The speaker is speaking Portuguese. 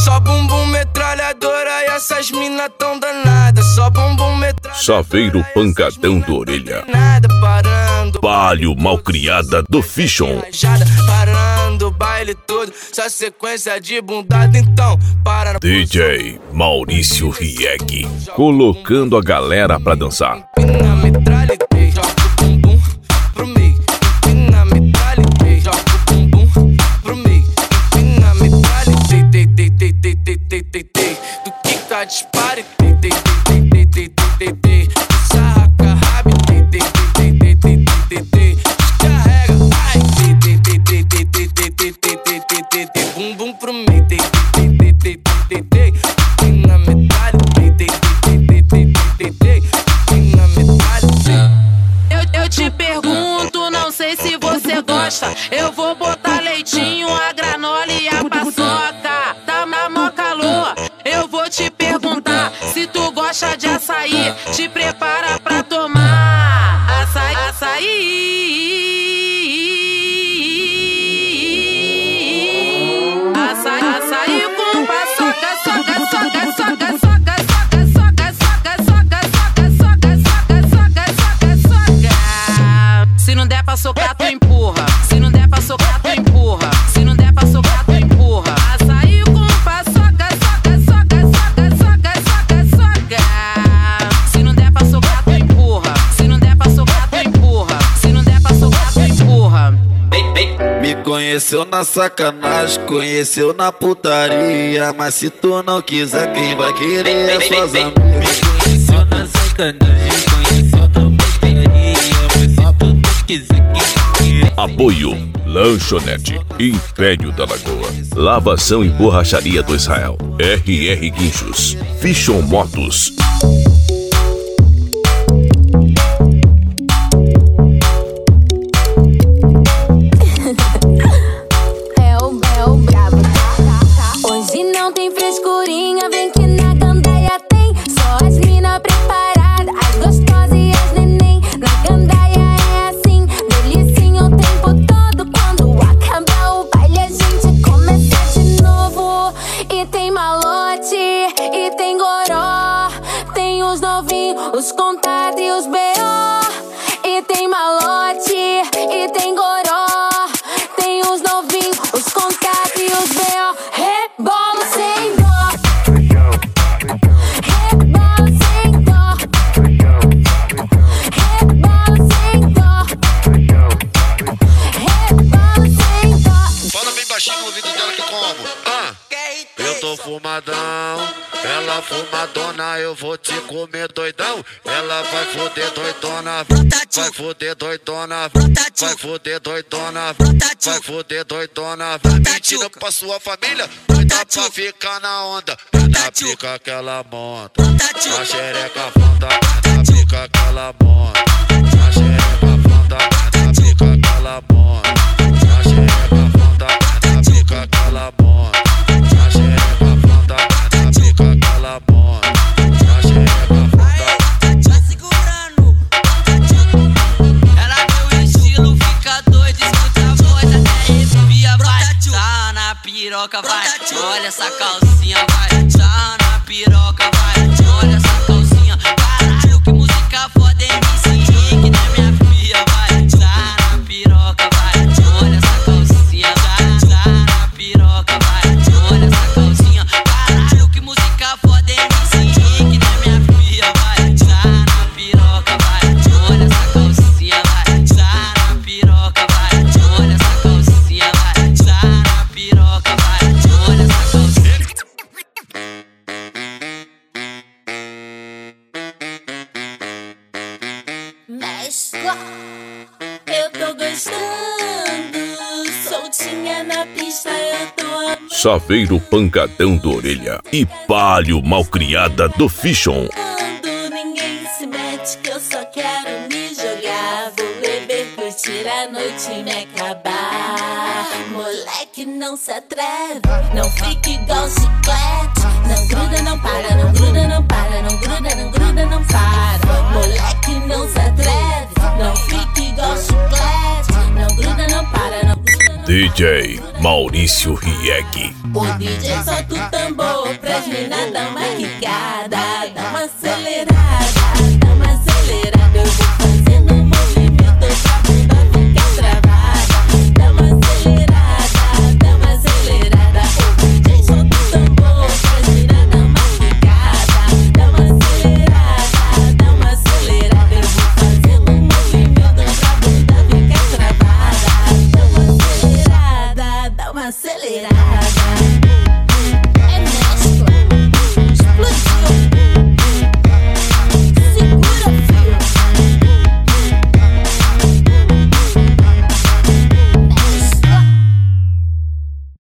Só bumbum metralhadora e essas mina tão danadas. Só bumbum metralhadora. Chaveiro pancadão da orelha. Palio malcriada do Fichon. Parando o baile todo, só sequência de bundada, então para. DJ Maurício Rieg, colocando a galera pra dançar. Empina, metralhadei, joga o bumbum pro meio. Empina, metralhadei, joga o bumbum pro meio. Empina, metralhadei, tei, tei, tei, tei, tei, tei, tei, tei. Do que tá dispare, tei, tei, tei, tei, tei, tei, tei, tei. Sarraca, rabi, tei, tei, tei, tei, tei, tei, tei, tei. Descarrega, ai, tei, tei, tei, tei, tei, tei, tei, tei, tei, tei, tei, tei. Bumbum pro meio, tei, tei, tei, tei, tei, tei, tei. Empina, metralhadei, tei, tei, tei, tei, tei, tei, tei. Empina, metralhadei. Eu te pergunto, não sei se você gosta. Eu vou botar leitinho, a granola e a paçoca. Tá na mó calor. Eu vou te perguntar se tu gosta de açaí. Te prepara pra tomar açaí, açaí. Açaí com paçoca, soca, soca, soca, soca, soca, soca, soca, soca, soca, soca, soca, soca, soca. Se não der pra socar, tu empurra. Se não der pra socar, tu empurra. Se não der pra socar, tu empurra. Açaí com paçoca, soca, soca, soca, soca, soca, soca. Se não der pra socar, tu empurra. Se não der pra socar, tu empurra. Se não der pra socar, tu empurra. Me conheceu na sacanagem, conheceu na putaria. Mas se tu não quiser, quem vai querer é suas amigas. Me conheceu na sacanagem, conheceu na putaria. Mas se tu não quiser, quem vai querer. Apoio Lanchonete Império da Lagoa, Lavação e Borracharia do Israel, RR Guinchos, Fichon Motos. Hoje não tem frescurinha, vem que na gandaia tem. Só as mina preparadas, as gostosas e as neném. Na gandaia é assim, delicinha o tempo todo. Quando acabar o baile a gente começa de novo. E tem malote, e tem goró. Tem os novinhos, os contados e os B.O. E tem malote, e tem goró. Tem os novinhos, os contatos e os B.O. Rebola sem dó. Rebola sem dó. Rebola sem dó. Rebola sem dó. Fala bem baixinho no ouvido dela que como. Eu tô fumadão, ela fumadona, eu vou te comer doidão. Ela vai foder doidona, vai foder doidona, vai foder doidona, vai foder doidona. Vai mentindo pra sua família, doida pra ficar na onda. Ela pica que ela monta, a xereca fonda, ela pica que ela monta. A xereca fonda, ela pica que ela monta. A xereca fonda, ela pica que ela monta. A xereca fonda, ela pica que ela monta. A xereca fonda. Tá segurando. Ela meu estilo fica doido, escuta a voz até arrepia, vai. Tá na piroca, vai. Olha essa calcinha, vai. Tá na piroca, vai. Olha essa calcinha. Caralho, que música foda, MC Rick, né, minha filha, vai. Tá na piroca, vai. Olha essa calcinha, vai. Tá na piroca, vai. Olha essa calcinha. Caralho, que música foda, MC Rick, né, minha filha, vai. Tá na piroca, vai. Olha essa calcinha, vai. Tá na piroca, vai. Olha essa calcinha, vai. Tá na piroca, vai. Olha essa calcinha. Mexe, eu tô gostando. Soltinha na pista, eu tô amando. Chaveiro pancadão da orelha e Palio malcriada do Fichon. Ninguém se mete que eu só quero me jogar. Vou beber, curtir a noite e me acabar. Moleque, não se atreve, não fique igual chiclete. Não gruda, não para, não gruda, não para. Não gruda, não gruda, não para. Moleque, não se atreve, não fique igual chiclete. Não gruda, não para, não gruda, não para. DJ Maurício Rieg. O DJ solta o tambor pras mina dar uma quicada, dá uma acelerada.